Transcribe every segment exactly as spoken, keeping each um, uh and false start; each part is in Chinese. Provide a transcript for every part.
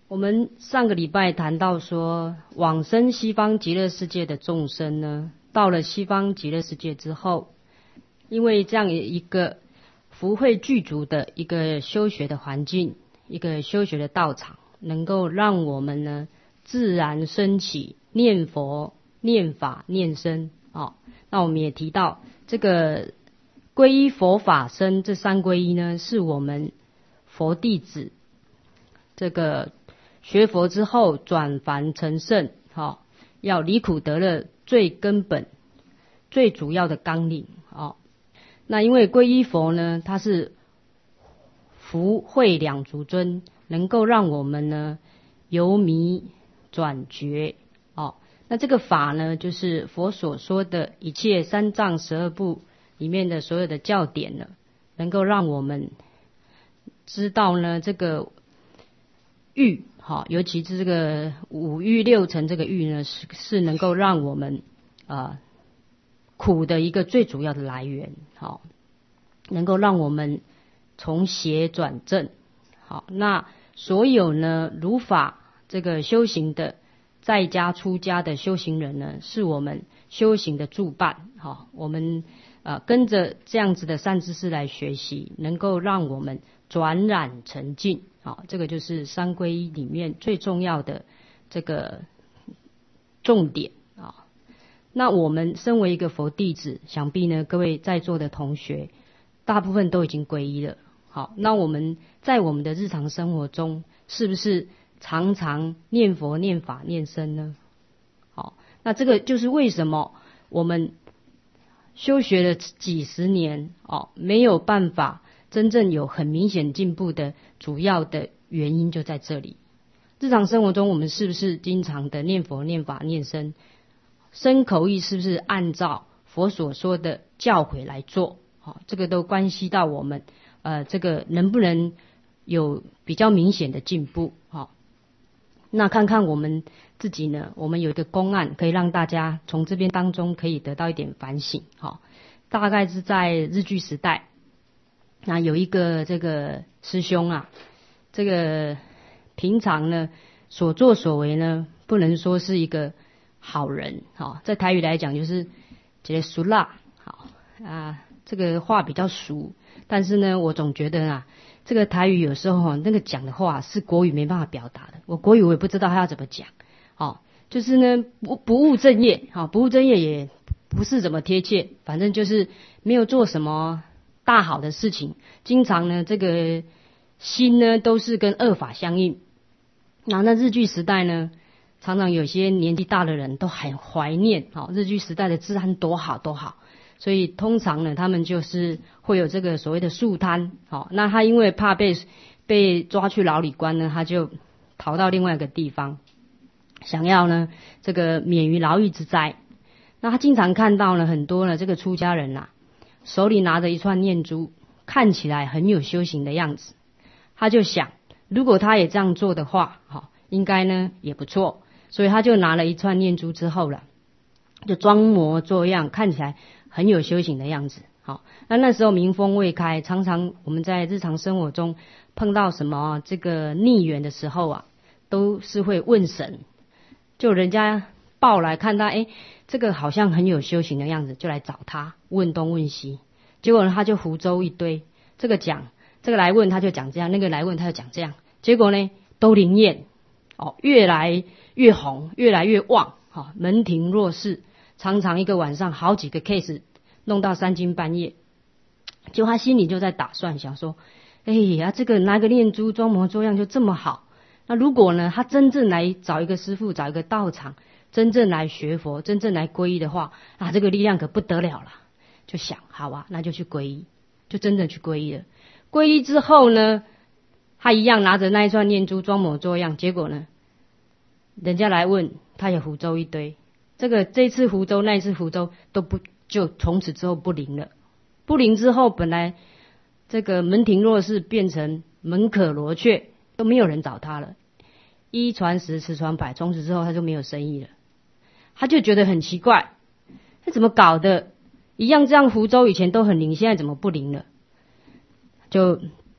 我们上个礼拜谈到说，往生西方极乐世界的众生呢，到了西方极乐世界之后，因为这样一个福慧具足的一个修学的环境，一个修学的道场，能够让我们呢自然升起念佛、念法、念僧。哦，那我们也提到这个皈依佛法僧这三皈依呢，是我们佛弟子这个学佛之后转凡成圣，哦，要离苦得乐最根本、最主要的纲领。哦，那因为皈依佛呢，它是福慧两足尊，能够让我们呢由迷转觉。哦，那这个法呢，就是佛所说的一切三藏十二部里面的所有的教典呢，能够让我们知道呢这个欲，好，尤其是这个五欲六尘这个欲呢，是是能够让我们啊、呃、苦的一个最主要的来源，好，能够让我们从邪转正。好，那所有呢如法这个修行的在家出家的修行人呢，是我们修行的助伴。好，我们呃跟着这样子的善知识来学习，能够让我们转染成净。好，这个就是三皈依里面最重要的这个重点啊。那我们身为一个佛弟子，想必呢各位在座的同学大部分都已经皈依了。好，那我们在我们的日常生活中，是不是常常念佛、念法、念僧呢？好，那这个就是为什么我们修学了几十年哦，没有办法真正有很明显进步的主要的原因就在这里。日常生活中，我们是不是经常的念佛、念法、念僧？身口意是不是按照佛所说的教诲来做？好，这个都关系到我们呃这个能不能有比较明显的进步。好，那看看我们自己呢，我们有一个公案可以让大家从这边当中可以得到一点反省。好，大概是在日据时代，那有一个这个师兄啊，这个平常呢所作所为呢，不能说是一个好人。好，在台语来讲就是这个俗辣。好啊，这个话比较俗，但是呢，我总觉得啊，这个台语有时候那个讲的话是国语没办法表达的。我国语我也不知道他要怎么讲。好，就是呢不不务正业，好，不务正业也不是怎么贴切，反正就是没有做什么大好的事情，经常呢这个心呢都是跟恶法相应。然后那日据时代呢，常常有些年纪大的人都很怀念，好，日据时代的治安多好多好，所以通常呢他们就是会有这个所谓的树摊。好，那他因为怕被被抓去牢里关呢，他就逃到另外一个地方，想要呢这个免于牢狱之灾。那他经常看到呢很多呢这个出家人啊，手里拿着一串念珠，看起来很有修行的样子。他就想，如果他也这样做的话，好，应该呢也不错。所以他就拿了一串念珠之后了，就装模作样，看起来很有修行的样子。好，那那时候民风未开，常常我们在日常生活中碰到什么这个逆缘的时候啊，都是会问神，就人家报来看他，诶，这个好像很有修行的样子，就来找他问东问西。结果呢，他就胡诌一堆，这个讲，这个来问他就讲这样，那个来问他就讲这样，结果呢都灵验哦，越来越红，越来越旺，哦，门庭若市，常常一个晚上好几个 case， 弄到三更半夜。就他心里就在打算，想说，哎呀，这个拿个念珠装模作样就这么好，那如果呢他真正来找一个师父，找一个道场，真正来学佛，真正来皈依的话，啊，这个力量可不得了了。就想，好啊，那就去皈依，就真的去皈依了。皈依之后呢，他一样拿着那一串念珠装模作样，结果呢人家来问，他也胡诌一堆，这个这次胡诌那一次胡诌都不，就从此之后不灵了。不灵之后，本来这个门庭若市变成门可罗雀，都没有人找他了。一传十，十传百，从此之后他就没有生意了。他就觉得很奇怪，他怎么搞的？一样这样胡诌，以前都很灵，现在怎么不灵了？就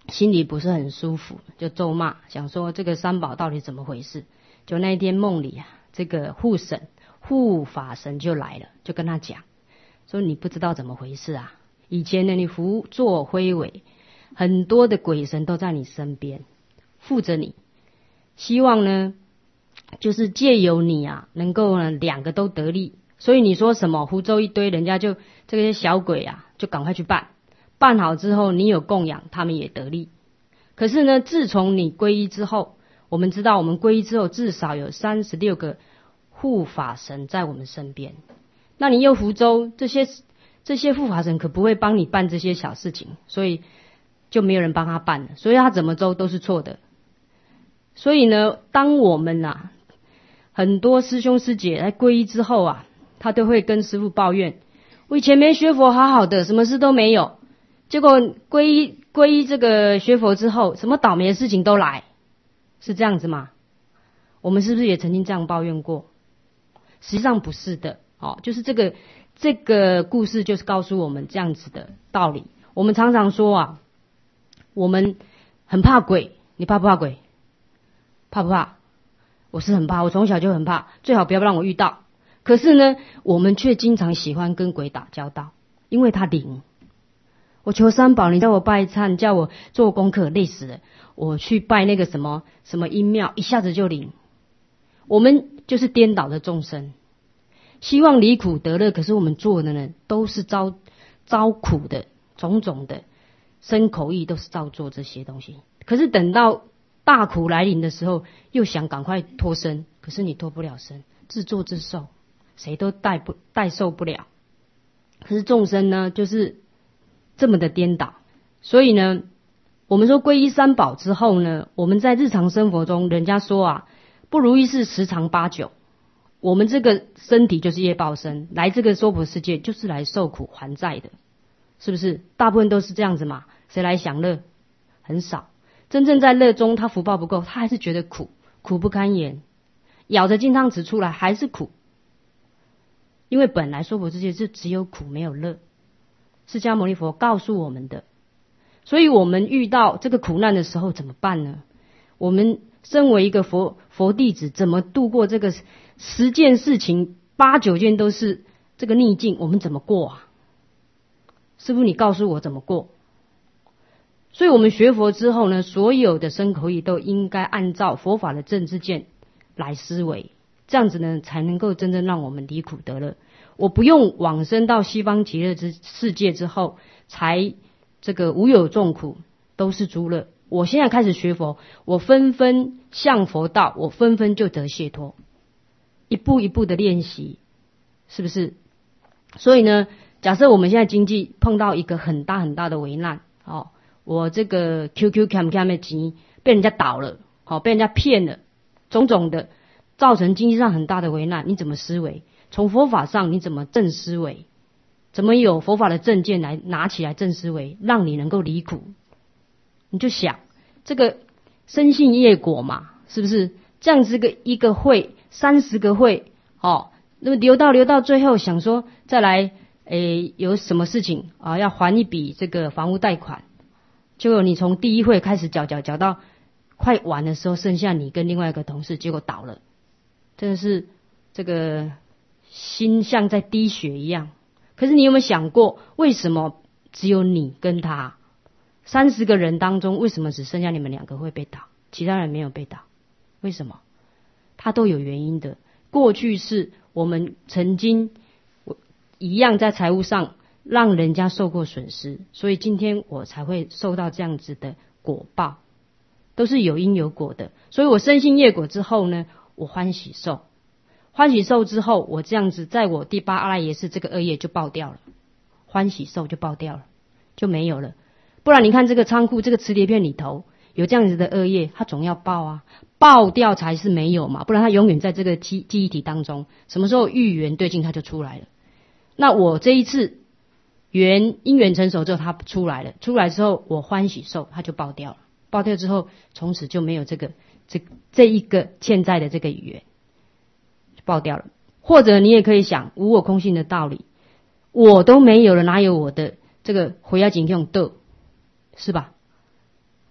心里不是很舒服，就咒骂，想说这个三宝到底怎么回事。就那一天梦里啊，这个护神护法神就来了，就跟他讲说，你不知道怎么回事啊，以前呢你福作辉伟，很多的鬼神都在你身边护着你，希望呢就是借由你啊能够呢两个都得利。所以你说什么福州一堆，人家就这些小鬼啊就赶快去办，办好之后你有供养，他们也得利。可是呢自从你皈依之后，我们知道我们皈依之后至少有三十六个护法神在我们身边，那你又福州这些这些护法神可不会帮你办这些小事情，所以就没有人帮他办了，所以他怎么走都是错的。所以呢当我们啊很多师兄师姐来皈依之后啊，他都会跟师父抱怨，我以前没学佛好好的，什么事都没有，结果皈依皈依这个学佛之后，什么倒霉的事情都来，是这样子吗？我们是不是也曾经这样抱怨过？实际上不是的，哦，就是这个这个故事就是告诉我们这样子的道理。我们常常说啊，我们很怕鬼，你怕不怕鬼？怕不怕？我是很怕，我从小就很怕，最好不要让我遇到。可是呢我们却经常喜欢跟鬼打交道，因为他灵。我求三宝，你叫我拜忏，叫我做功课，累死了，我去拜那个什么什么阴庙，一下子就灵。我们就是颠倒的众生，希望离苦得乐，可是我们做的呢都是遭遭苦的，种种的身口意都是照做这些东西。可是等到大苦来临的时候，又想赶快脱身，可是你脱不了身，自作自受，谁都代不代受不了。可是众生呢就是这么的颠倒。所以呢我们说皈依三宝之后呢，我们在日常生活中，人家说啊不如意事十常八九，我们这个身体就是业报身，来这个娑婆世界就是来受苦还债的，是不是？大部分都是这样子嘛，谁来享乐？很少。真正在乐中他福报不够，他还是觉得苦，苦不堪言，咬着金汤匙出来还是苦。因为本来娑婆世界就只有苦没有乐，释迦牟尼佛告诉我们的。所以我们遇到这个苦难的时候怎么办呢？我们身为一个佛佛弟子，怎么度过这个十件事情八九件都是这个逆境，我们怎么过啊？师父你告诉我怎么过。所以我们学佛之后呢，所有的身口意都应该按照佛法的正知见来思维，这样子呢才能够真正让我们离苦得乐。我不用往生到西方极乐之世界之后才这个无有众苦，都是诸乐。我现在开始学佛，我纷纷向佛道，我纷纷就得解脱，一步一步的练习，是不是？所以呢假设我们现在经济碰到一个很大很大的危难，哦，我这个 Q Q cam cam 的钱被人家倒了，好，被人家骗了，种种的造成经济上很大的危难，你怎么思维？从佛法上你怎么正思维？怎么有佛法的正见来拿起来正思维，让你能够离苦？你就想这个生信业果嘛，是不是这样子？个一个会三十个会，哦，那么留到留到最后，想说再来，诶，有什么事情啊？要还一笔这个房屋贷款。结果你从第一会开始缴缴缴到快完的时候，剩下你跟另外一个同事，结果倒了，真的是这个心像在滴血一样。可是你有没有想过，为什么只有你跟他三十个人当中，为什么只剩下你们两个会被倒，其他人没有被倒？为什么？他都有原因的。过去是我们曾经一样在财务上让人家受过损失，所以今天我才会受到这样子的果报，都是有因有果的。所以我深信业果之后呢，我欢喜受，欢喜受之后，我这样子在我第八阿赖耶识这个恶业就爆掉了，欢喜受就爆掉了，就没有了。不然你看这个仓库这个磁碟片里头有这样子的恶业，它总要爆啊，爆掉才是没有嘛，不然它永远在这个记记忆体当中，什么时候遇缘对境它就出来了。那我这一次缘因缘成熟之后，它出来了，出来之后我欢喜受，它就爆掉了，爆掉之后从此就没有这个这这一个欠债的这个缘，就爆掉了。或者你也可以想无我空性的道理，我都没有了，哪有我的这个回要紧用的，是吧？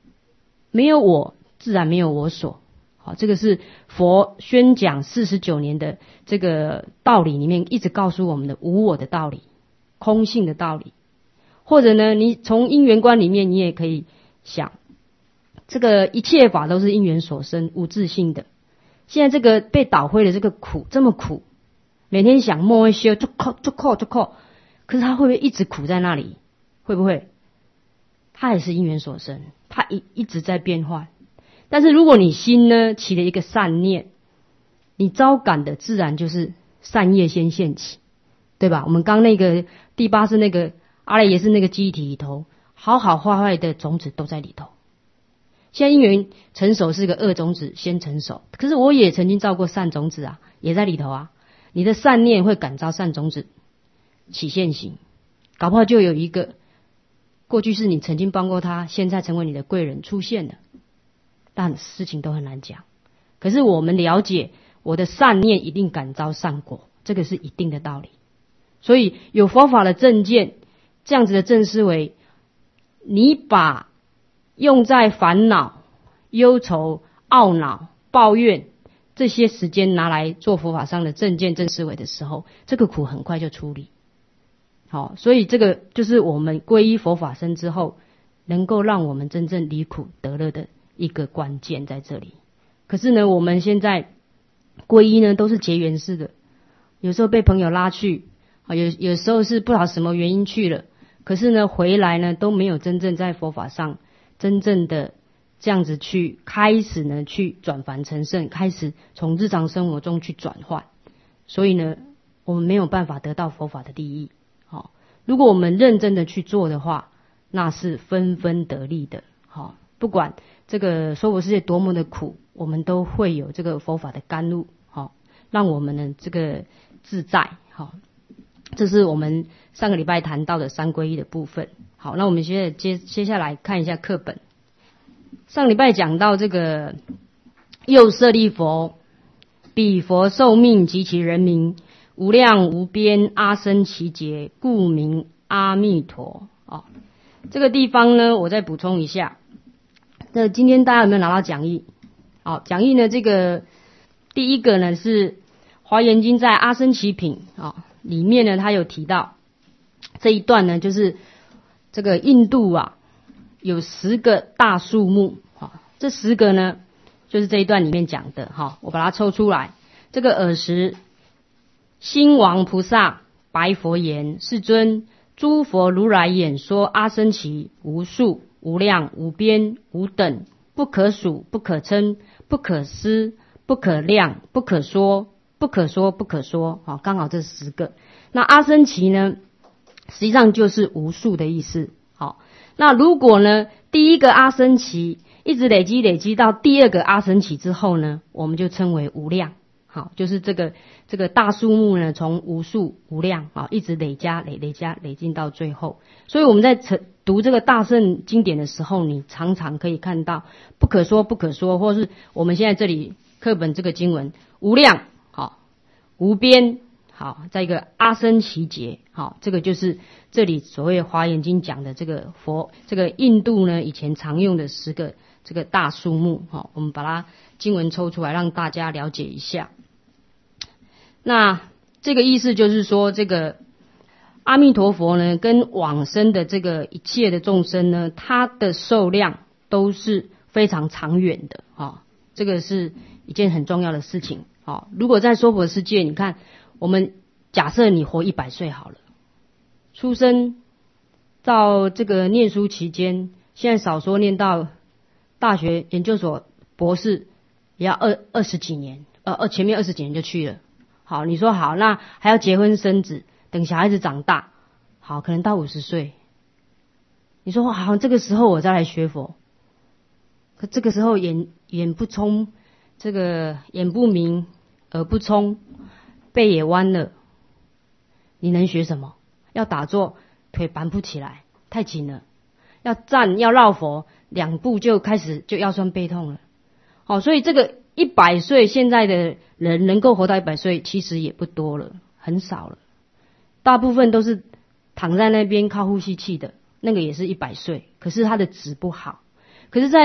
没有我，自然没有我所。好，这个是佛宣讲四十九年的这个道理里面一直告诉我们的无我的道理，空性的道理。或者呢，你从因缘观里面你也可以想，这个一切法都是因缘所生，无自性的。现在这个被导灰的这个苦这么苦，每天想摸一些就扣就扣就扣，可是他会不会一直苦在那里？会不会？他也是因缘所生，他一一直在变换。但是如果你心呢起了一个善念，你招感的自然就是善业先现起，对吧？我们刚那个第八是那个阿赖耶识那个记忆体里头，好好坏坏的种子都在里头。现在因缘成熟是个恶种子先成熟，可是我也曾经造过善种子啊，也在里头啊。你的善念会感召善种子起现行，搞不好就有一个过去是你曾经帮过他，现在成为你的贵人出现了。但事情都很难讲，可是我们了解我的善念一定感召善果，这个是一定的道理。所以有佛法的正见，这样子的正思维，你把用在烦恼、忧愁、懊恼、抱怨这些时间拿来做佛法上的正见正思维的时候，这个苦很快就处理。好，所以这个就是我们皈依佛法僧之后，能够让我们真正离苦得乐的一个关键在这里。可是呢，我们现在皈依呢都是结缘式的，有时候被朋友拉去，有有时候是不知道什么原因去了，可是呢回来呢都没有真正在佛法上真正的这样子去开始呢去转凡成圣，开始从日常生活中去转换，所以呢我们没有办法得到佛法的利益。好，如果我们认真的去做的话，那是纷纷得利的。好，不管这个娑婆世界多么的苦，我们都会有这个佛法的甘露，好，让我们呢这个自在。好，这是我们上个礼拜谈到的三皈依的部分。好，那我们现在接接下来看一下课本。上礼拜讲到这个又舍利佛，彼佛寿命及其人名，无量无边阿僧祇劫，故名阿弥陀。哦，这个地方呢，我再补充一下。那今天大家有没有拿到讲义？好，讲义呢，这个第一个呢是华严经在阿僧祇品啊里面呢，它有提到这一段呢，就是这个印度啊有十个大树木，哈，这十个呢就是这一段里面讲的，哈，我把它抽出来。这个尔时，兴王菩萨白佛言：世尊，诸佛如来演说阿僧祇无数无量无边无等，不可数不可称不可思不可量不可说不可说不可说。好，刚好这十个。那阿僧祇呢，实际上就是无数的意思。好，那如果呢第一个阿僧祇一直累积累积到第二个阿僧祇之后呢，我们就称为无量。好，就是这个这个大数目呢，从无数无量啊，一直累加累累加累进到最后。所以我们在读这个大乘经典的时候，你常常可以看到不可说不可说，或是我们现在这里课本这个经文无量好无边好，在一个阿僧祇劫好，这个就是这里所谓华严经讲的这个佛这个印度呢以前常用的十个这个大数目。好，我们把它经文抽出来让大家了解一下。那这个意思就是说，这个阿弥陀佛呢，跟往生的这个一切的众生呢，他的寿量都是非常长远的啊，这个是一件很重要的事情啊。如果在娑婆世界，你看，我们假设你活一百岁好了，出生到这个念书期间，现在少说念到大学、研究所、博士，也要二二十几年，呃呃，前面二十几年就去了。好，你说好，那还要结婚生子，等小孩子长大，好，可能到五十岁。你说好，这个时候我再来学佛，可这个时候眼眼不聪，这个眼不明，耳不聪，背也弯了，你能学什么？要打坐，腿搬不起来，太紧了；要站，要绕佛，两步就开始就腰酸背痛了。好，所以这个一百岁现在的人能够活到一百岁，其实也不多了，很少了。大部分都是躺在那边靠呼吸器的，那个也是一百岁，可是他的质不好。可是在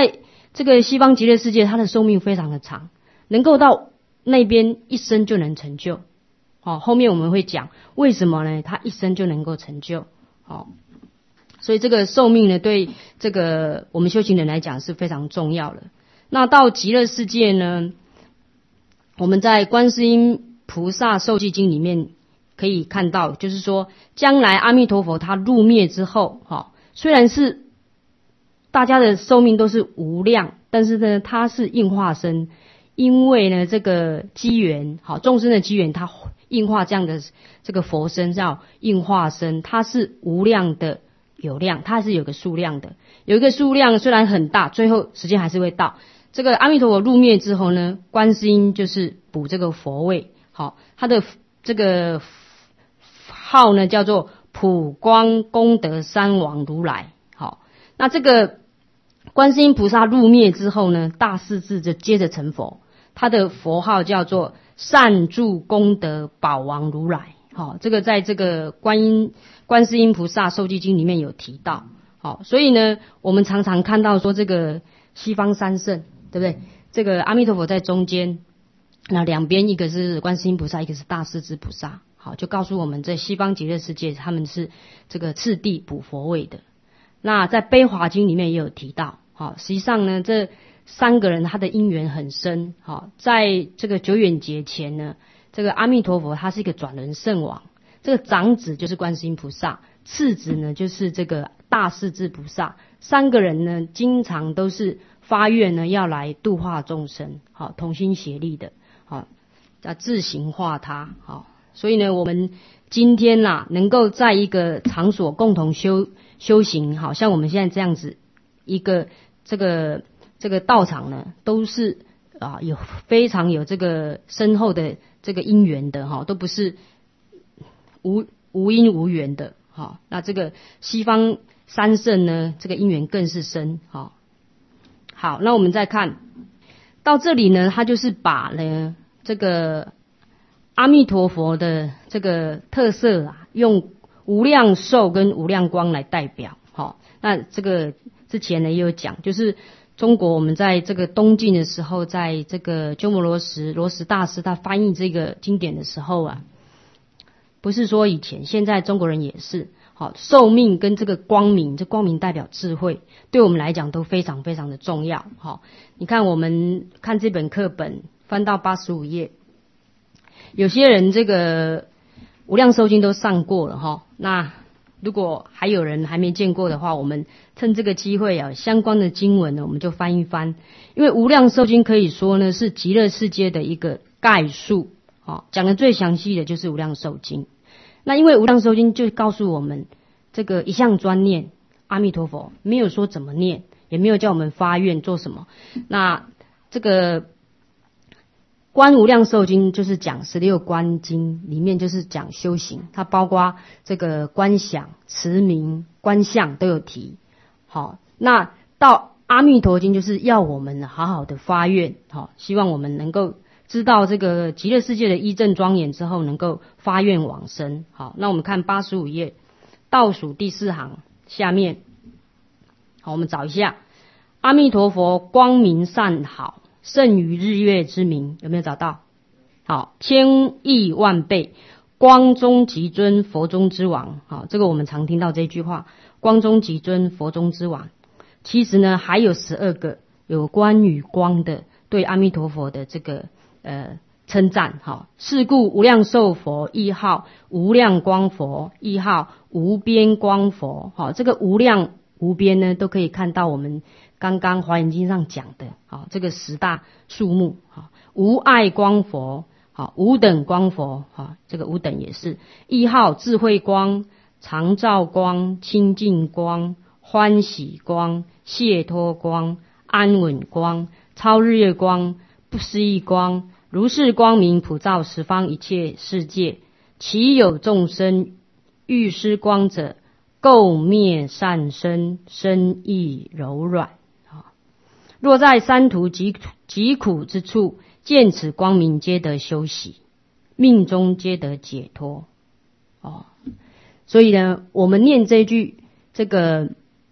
这个西方极乐世界它的寿命非常的长，能够到那边一生就能成就。好，后面我们会讲为什么呢？他一生就能够成就。好，所以这个寿命呢，对这个我们修行人来讲是非常重要的。那到极乐世界呢，我们在观世音菩萨受记经里面可以看到，就是说将来阿弥陀佛他入灭之后，哈，虽然是大家的寿命都是无量，但是呢，他是应化身，因为呢这个机缘，好众生的机缘，他应化这样的这个佛身叫应化身，它是无量的有量，它是有个数量的，有一个数量虽然很大，最后时间还是会到。这个阿弥陀佛入灭之后呢，观世音就是补这个佛位，好，他的这个号呢叫做普光功德三王如来。好，那这个观世音菩萨入灭之后呢，大势至就接着成佛，他的佛号叫做善住功德宝王如来。好，这个在这个观音观世音菩萨受记经里面有提到。好，所以呢，我们常常看到说这个西方三圣，对不对？这个阿弥陀佛在中间，那两边一个是观世音菩萨，一个是大势至菩萨。好，就告诉我们在西方极乐世界他们是这个次第补佛位的。那在悲华经里面也有提到。好，实际上呢，这三个人他的因缘很深。好，在这个久远劫前呢，这个阿弥陀佛他是一个转轮圣王，这个长子就是观世音菩萨，次子呢就是这个大势至菩萨，三个人呢经常都是发愿呢要来度化众生，好，同心协力的，好，要自行化他。好，所以呢我们今天啦能够在一个场所共同修修行，好像我们现在这样子一个这个这个道场呢，都是啊有非常有这个深厚的这个因缘的哈，都不是无无因无缘的哈。那这个西方三圣呢，这个因缘更是深哈。好，那我们再看到这里呢，他就是把呢这个阿弥陀佛的这个特色啊，用无量寿跟无量光来代表。好，那这个之前呢也有讲，就是中国我们在这个东晋的时候，在这个鸠摩罗什罗什大师他翻译这个经典的时候啊，不是说以前，现在中国人也是，好，寿命跟这个光明，这光明代表智慧，对我们来讲都非常非常的重要。好，你看我们看这本课本翻到八十五页，有些人这个无量寿经都上过了哈，那如果还有人还没见过的话，我们趁这个机会啊，相关的经文呢，我们就翻一翻。因为无量寿经可以说呢是极乐世界的一个概述，哦，讲的最详细的就是无量寿经。那因为无量寿经就告诉我们，这个一向专念阿弥陀佛，没有说怎么念，也没有叫我们发愿做什么。那这个观无量寿经就是讲十六观经里面就是讲修行，它包括这个观想、持名、观相都有提。好，那到阿弥陀经就是要我们好好的发愿，好，希望我们能够知道这个极乐世界的一正庄严之后，能够发愿往生。好，那我们看八十五页倒数第四行下面，好，我们找一下阿弥陀佛光明善好，胜于日月之明，有没有找到？好，千亿万倍，光中极尊，佛中之王。好，这个我们常听到这句话，光中极尊，佛中之王。其实呢，还有十二个有关于光的对阿弥陀佛的这个呃称赞。好，是故无量寿佛一号无量光佛，一号无边光佛。好，这个无量无边呢，都可以看到我们刚刚华严经上讲的，好，这个十大数目，好，无碍光佛，好，无等光佛，好，这个无等也是。一号智慧光、常照光、清净光、欢喜光、解脱光、安稳光、超日月光、不思议光，如是光明普照十方一切世界，其有众生欲施光者，垢灭善身，身意柔软。若在三途极极苦之处，见此光明，皆得休息，命中皆得解脱。哦，所以呢，我们念这句这个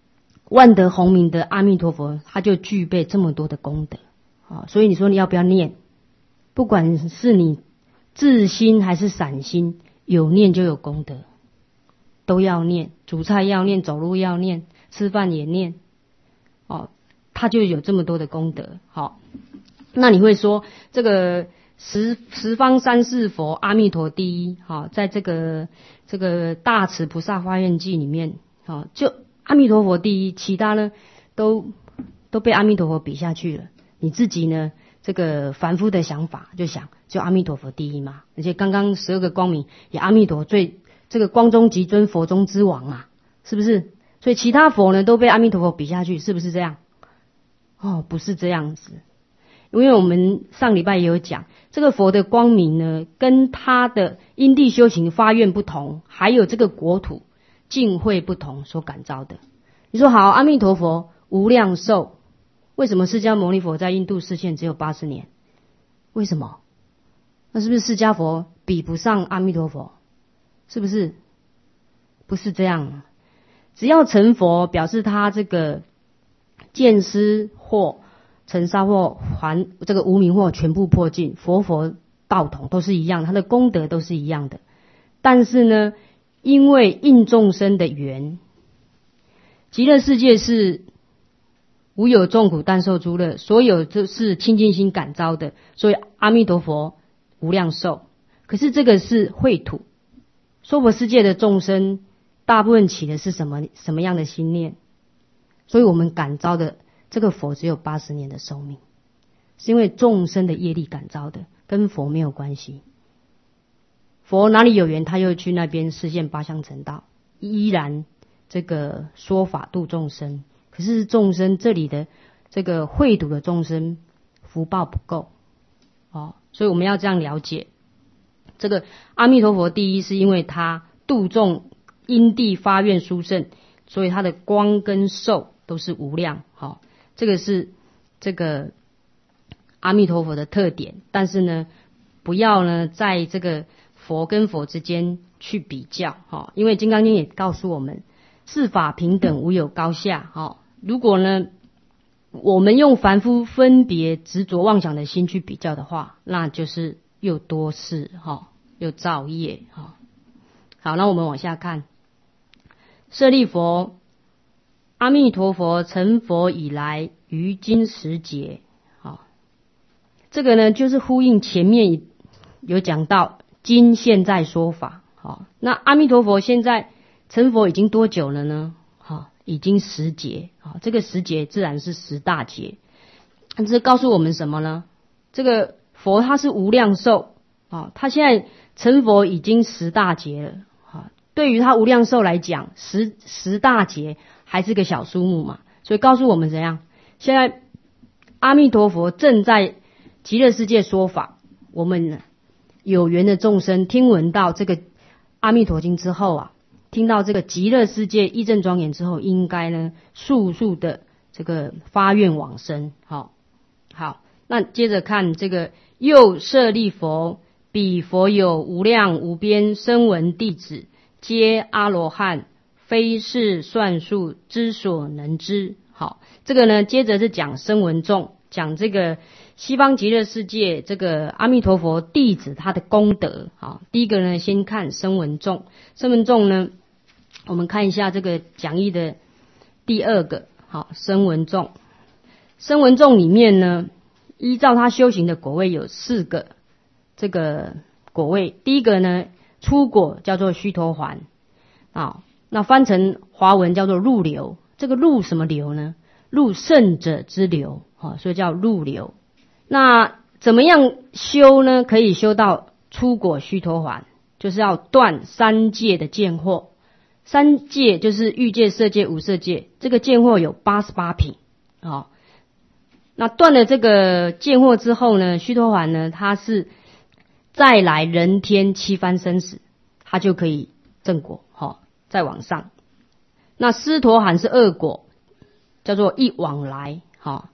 万德洪名的阿弥陀佛，他就具备这么多的功德啊。所以你说你要不要念？不管是你自心还是散心，有念就有功德，都要念。煮菜要念，走路要念，吃饭也念，哦，他就有这么多的功德。好，那你会说这个十十方三世佛阿弥陀第一，好，在这个这个大慈菩萨花愿记里面，好，就阿弥陀佛第一，其他呢都都被阿弥陀佛比下去了。你自己呢，这个凡夫的想法就想，就阿弥陀佛第一嘛。而且刚刚十二个光明也阿弥陀最这个光中极尊，佛中之王嘛，是不是？所以其他佛呢都被阿弥陀佛比下去，是不是这样？哦，不是这样子。因为我们上礼拜也有讲，这个佛的光明呢，跟他的因地修行发愿不同，还有这个国土境会不同所感召的。你说好，阿弥陀佛无量寿，为什么释迦牟尼佛在印度示现只有八十年？为什么？那是不是释迦佛比不上阿弥陀佛？是不是？不是这样。只要成佛，表示他这个见思惑、尘沙惑、还这个无明惑全部破尽，佛佛道统都是一样，他的功德都是一样的。但是呢，因为应众生的缘，极乐世界是无有众苦但受诸乐，所有都是清净心感召的，所以阿弥陀佛无量寿。可是这个是秽土，娑婆世界的众生大部分起的是什么什么样的心念？所以我们感召的这个佛只有八十年的寿命，是因为众生的业力感召的，跟佛没有关系。佛哪里有缘，他又去那边示现八相成道，依然这个说法度众生。可是众生这里的这个秽土的众生福报不够哦，所以我们要这样了解，这个阿弥陀佛第一是因为他度众因地发愿殊胜，所以他的光跟寿都是无量。好、哦，这个是这个阿弥陀佛的特点。但是呢，不要呢在这个佛跟佛之间去比较，哦，因为《金刚经》也告诉我们，四法平等，无有高下。哦，如果呢我们用凡夫分别执着妄想的心去比较的话，那就是又多事，哦，又造业。哦，好，那我们往下看。舍利佛，阿弥陀佛成佛以来，于今时节。好，这个呢就是呼应前面有讲到今现在说法。好，那阿弥陀佛现在成佛已经多久了呢？好，已经十劫。好，这个十劫自然是十大劫。这告诉我们什么呢？这个佛他是无量寿，啊，他现在成佛已经十大劫了。对于他无量寿来讲，十十大劫还是个小数目嘛，所以告诉我们怎样？现在阿弥陀佛正在极乐世界说法，我们有缘的众生听闻到这个阿弥陀经之后啊，听到这个极乐世界义正庄严之后，应该呢速速的这个发愿往生。好，好，那接着看这个又舍利佛，彼佛有无量无边声闻弟子，皆阿罗汉，非是算数之所能知。好，这个呢接着是讲声闻众，讲这个西方极乐世界这个阿弥陀佛弟子他的功德。好，第一个呢先看声闻众。声闻众呢，我们看一下这个讲义的第二个。好，声闻众，声闻众里面呢，依照他修行的果位有四个这个果位。第一个呢初果叫做须陀洹啊，那翻成华文叫做入流。这个入什么流呢？入圣者之流啊，所以叫入流。那怎么样修呢？可以修到初果须陀洹，就是要断三界的见惑。三界就是欲界、色界、无色界，这个见惑有八十八品啊。那断了这个见惑之后呢，须陀洹呢，它是再来人天七番生死，他就可以正果。好，再往上。那斯陀含是二果，叫做一往来。好，